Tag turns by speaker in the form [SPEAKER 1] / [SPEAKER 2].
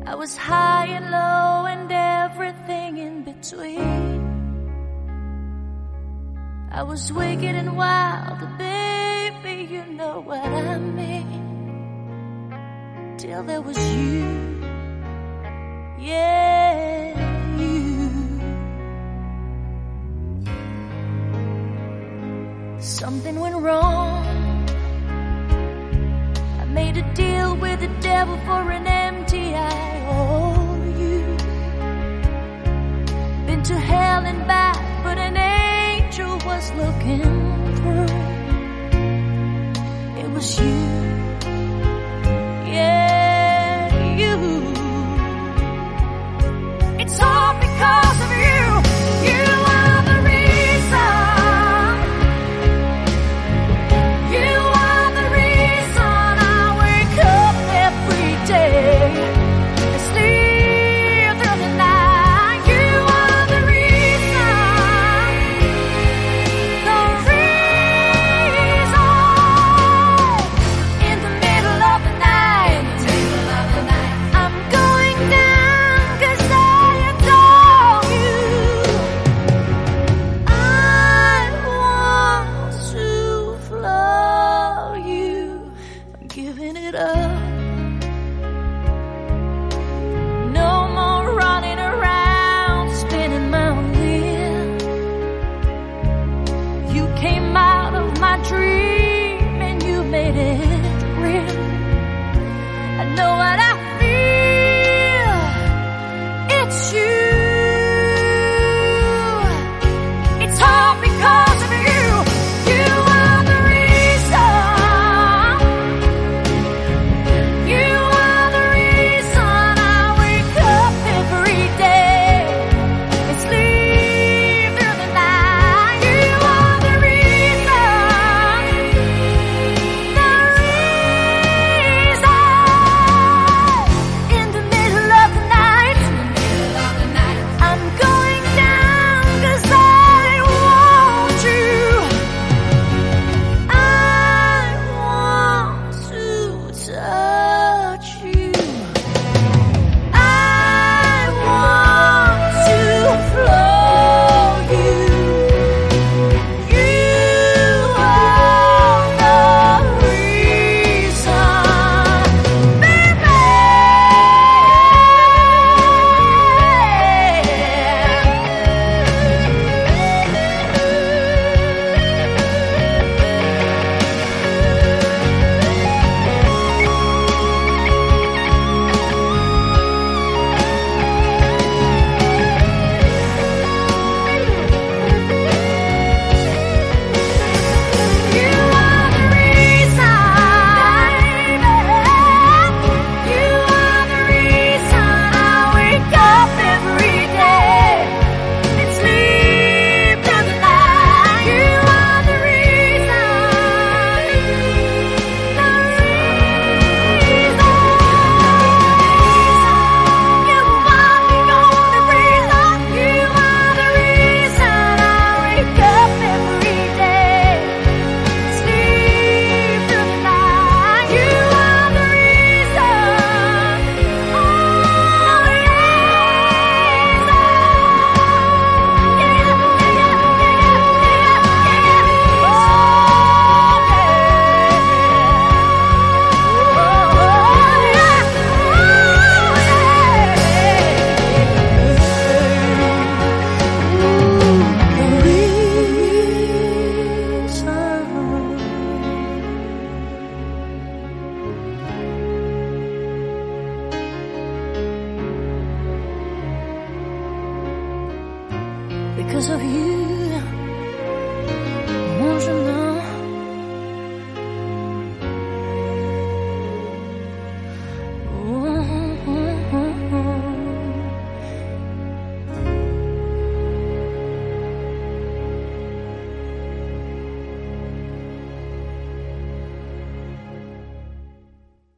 [SPEAKER 1] I was high and low and everything in between. I was wicked and wild, baby, you know what I mean. Till there was you, yeah, you. Something went wrong. I made a deal with the devil for an empty I owe you. Been to hell and back, but an angel was looking through. It was you, yeah, you. It's all because of you. You are the reason. You are the reason I wake up every day and sleep through the night. You are the reason. The reason. In the middle of the night, I'm going down 'cause I adore you. I want to flow you. I'm giving it up. No more running around, spinning my wheel. You came out of my dream and you made it real. I know what I feel. It's you. It's all because of you. You are the reason. You are the reason I wake up every day and sleep through the night. You are the reason. The reason. In the middle of the night, I'm going down 'cause I want you. I want to touch you. I want to flow you. You are the reason, baby. You are the reason, baby. You are the reason I wake up every day and sleep through the night. You are the reason, the reason. You are the only reason. You are the reason I wake up every day, sleep through the night. You are the reason. Oh, because of you.